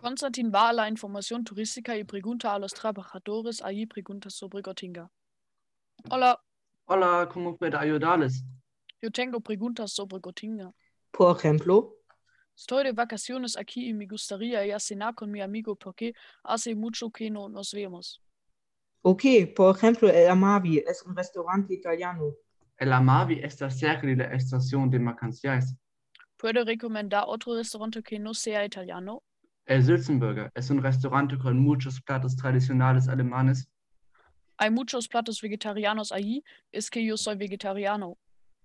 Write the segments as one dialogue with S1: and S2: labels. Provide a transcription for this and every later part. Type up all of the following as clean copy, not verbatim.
S1: Constantin va a la información turística y pregunta a los trabajadores allí preguntas sobre Gotinga. Hola,
S2: Hola, ¿cómo puedo ayudarles?
S1: yo tengo preguntas sobre Gotinga.
S3: Por ejemplo,
S1: Estoy de vacaciones aquí y me gustaría ir a cenar con mi amigo porque hace mucho que no nos vemos.
S3: por ejemplo, el Amavi es un restaurante italiano.
S2: El Amavi está cerca de la estación de mercancías.
S1: ¿Puedo recomendar otro restaurante que no sea italiano?
S2: El Sülzenburger es un restaurante con muchos platos tradicionales alemanes.
S1: Hay muchos platos vegetarianos allí, es que yo soy vegetariano.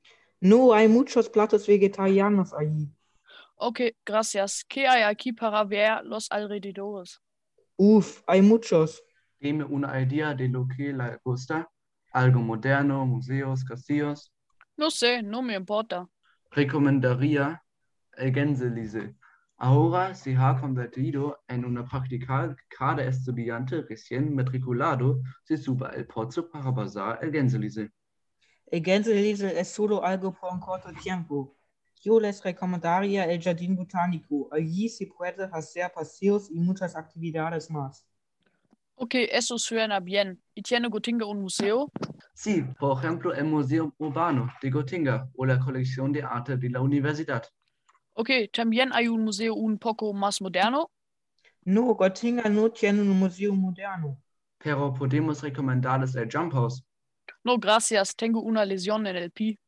S3: No hay muchos platos vegetarianos allí.
S1: Ok, gracias. ¿Qué hay aquí para ver los alrededores?
S3: Uf, hay muchos.
S2: Dime una idea de lo que le gusta. Algo moderno, museos, castillos.
S1: No sé, no me importa.
S2: Recomendaría el Gänselisee. Ahora se ha convertido en una práctica que cada estudiante recién matriculado se suba al pozo para pasar el Gänselisee.
S3: El Gänselisee es solo algo por un corto tiempo. Yo les recomendaría el Jardín Botánico. Allí se puede hacer paseos y muchas actividades más.
S1: Ok, eso suena bien. ¿Y tiene Gotinga un museo?
S2: Sí, por ejemplo, el Museo Urbano de Gotinga o la colección de arte de la universidad.
S1: Ok, también hay un museo un poco más moderno.
S3: No, Gotinga no tiene un museo moderno.
S2: Pero podemos recomendarles el Jump House.
S1: No, gracias, tengo una lesión en el pie.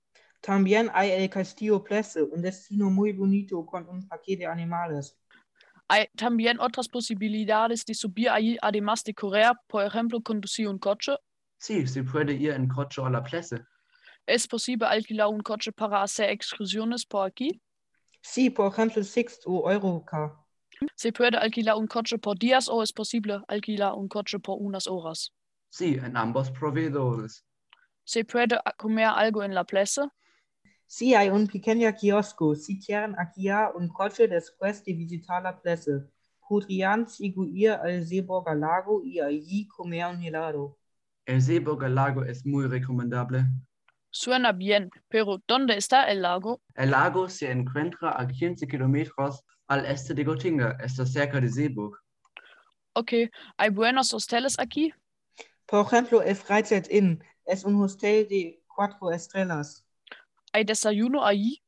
S3: También hay el Castillo Plesse, un destino muy bonito con un parque de animales.
S1: Hay también otras posibilidades de subir allí, además de correr, por ejemplo, conducir un coche.
S2: Sí, se puede ir en coche a la plaza.
S1: ¿Es posible alquilar un coche para hacer excursiones por aquí?
S3: Sí, por ejemplo, Sixt o Eurocar.
S1: ¿Se puede alquilar un coche por días o es posible alquilar un coche por unas horas?
S2: Sí, en ambos proveedores.
S1: ¿Se puede comer algo en la plaza?
S3: Sí, hay un pequeño kiosco. Si quieren alquilar un coche después de visitar la plaza, podrían seguir al Seeburger Lago y allí comer un helado.
S2: El Seeburger Lago es muy recomendable.
S1: Suena bien, pero ¿dónde está el lago?
S2: El lago se encuentra a 15 kilómetros al este de Gotinga. Está cerca de Seeburg.
S1: Ok, ¿hay buenos hosteles aquí?
S3: Por ejemplo, el Freizeit Inn es un hostel de 4 estrellas.
S1: ¿Hay desayuno allí?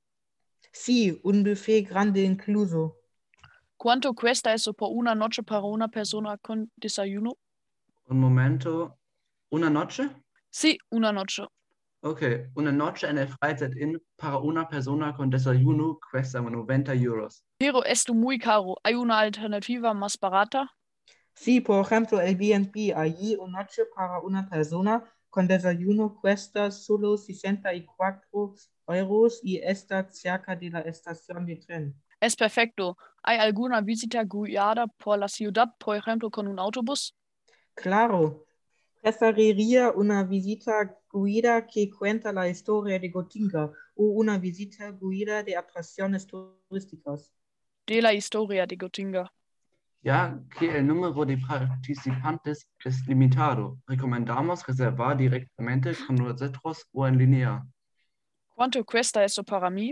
S3: Sí, un buffet grande incluso.
S1: ¿Cuánto cuesta eso por una noche para una persona con desayuno?
S2: Un momento. ¿Una noche?
S1: Sí, una noche.
S2: Ok, una noche en el Freizeit Inn para una persona con desayuno cuesta 90 euros.
S1: Pero esto muy caro. ¿Hay una alternativa más barata?
S3: Sí, por ejemplo, el B&B allí una noche para una persona con desayuno cuesta solo 64 euros y está cerca de la estación de tren.
S1: Es perfecto. ¿Hay alguna visita guiada por la ciudad, por ejemplo, con un autobús?
S3: Claro, preferiría una visita guiada que cuenta la historia de Gotinga o una visita guiada de atracciones turísticas.
S1: De la historia de Gotinga.
S2: Ya que el número de participantes es limitado, recomendamos reservar directamente con nosotros o en línea.
S1: ¿Cuánto cuesta eso para mí?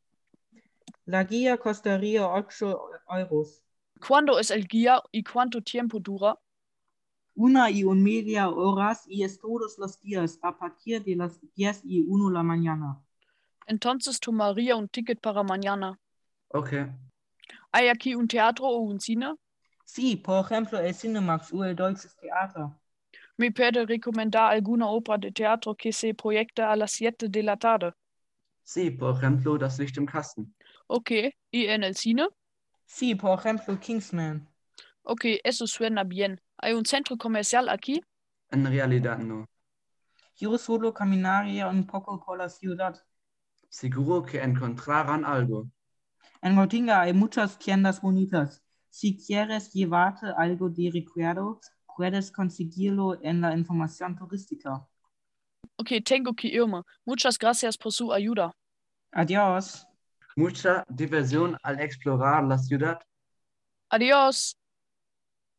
S3: La guía costaría 8 euros.
S1: ¿Cuándo es el guía y cuánto tiempo dura?
S3: 1 y media horas y es todos los días a partir de las 10:01 de la mañana.
S1: Entonces tomaría un ticket para mañana.
S2: Ok,
S1: ¿Hay aquí un teatro o un cine?
S3: Sí, por ejemplo, el Cinemax o el Deutsches Theater.
S1: ¿Me puede recomendar alguna obra de teatro que se proyecta a las 7 de la tarde?
S2: sí, por ejemplo, das Licht im Kasten.
S1: Ok, ¿y en el cine?
S3: Sí, por ejemplo, Kingsman.
S1: Ok, eso suena bien. ¿Hay un centro comercial aquí?
S2: En realidad no.
S3: Yo solo caminaría un poco por la ciudad.
S2: Seguro que encontrarán algo.
S3: En Gotinga hay muchas tiendas bonitas. Si quieres llevarte algo de recuerdo, puedes conseguirlo en la información turística.
S1: Ok, tengo que irme. Muchas gracias por su ayuda.
S3: Adiós.
S2: Mucha diversión al explorar la ciudad.
S1: Adiós.